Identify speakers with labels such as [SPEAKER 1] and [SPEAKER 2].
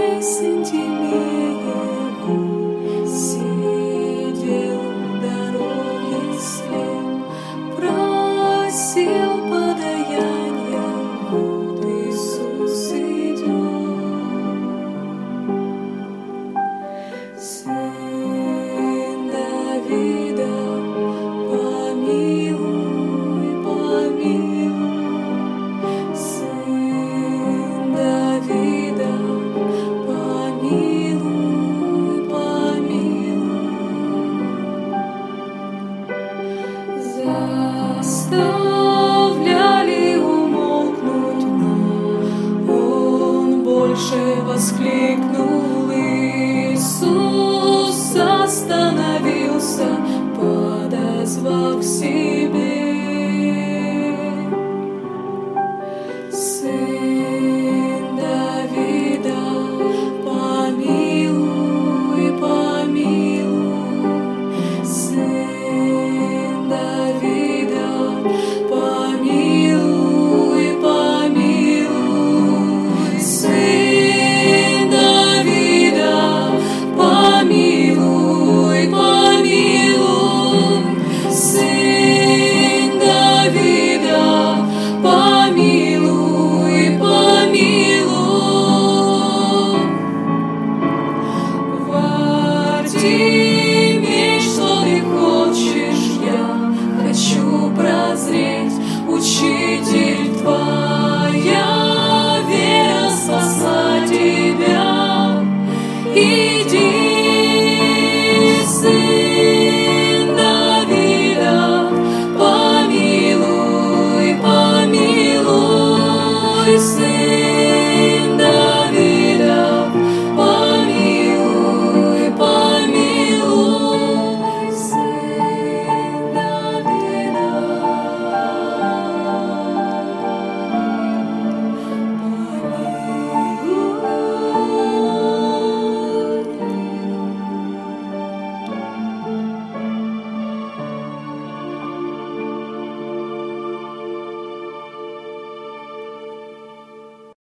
[SPEAKER 1] Тимей, сын Тимееву, сидел в дороге слеп, просил подаяния, вот Иисус идет. Сын Давида, помилуй, помилуй. Сын Давида, помилуй, помилуй. Заставляли умолкнуть, но он больше воскликнул. Иисус остановился, подозвав к себе. Сын Давида, помилуй, помилуй. Сын Давида, помилуй, помилуй. Сын Давида, помилуй, помилуй. Сын Давида, помилуй, помилуй. Вартимей, что ты хочешь? Я хочу прозреть, учить